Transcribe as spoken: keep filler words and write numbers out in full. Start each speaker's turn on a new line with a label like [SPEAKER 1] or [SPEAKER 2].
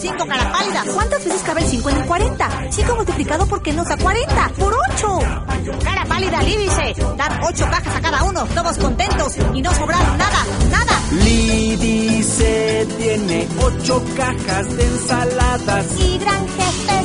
[SPEAKER 1] cinco, cara pálida.
[SPEAKER 2] ¿Cuántas veces cabe el cinco en el cuarenta? cinco multiplicado por qué nos da cuarenta. ¡Por ocho!
[SPEAKER 1] Cara pálida, Lee dice, dar ocho cajas a cada uno, todos contentos y no sobraron nada, nada.
[SPEAKER 3] Lee dice, tiene ocho cajas de ensaladas.
[SPEAKER 2] Y gran jefe